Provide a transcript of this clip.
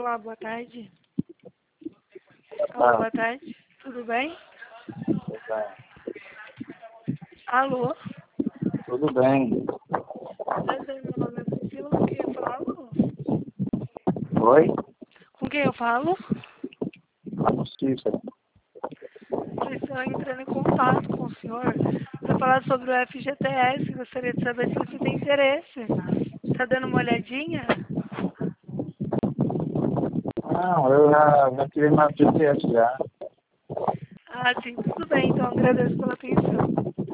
Olá, boa tarde. Olá, boa tarde. Tudo bem? Tudo bem. Alô? Tudo bem. Prazer, meu nome é Priscila. Com quem eu falo? Oi? Com quem eu falo? A Cícero. Estou entrando em contato com o senhor para falar sobre o FGTS. Gostaria de saber se você tem interesse. Está dando uma olhadinha? Não, eu já tive mais GPS já. Ah, sim, tudo bem. Então, agradeço pela atenção.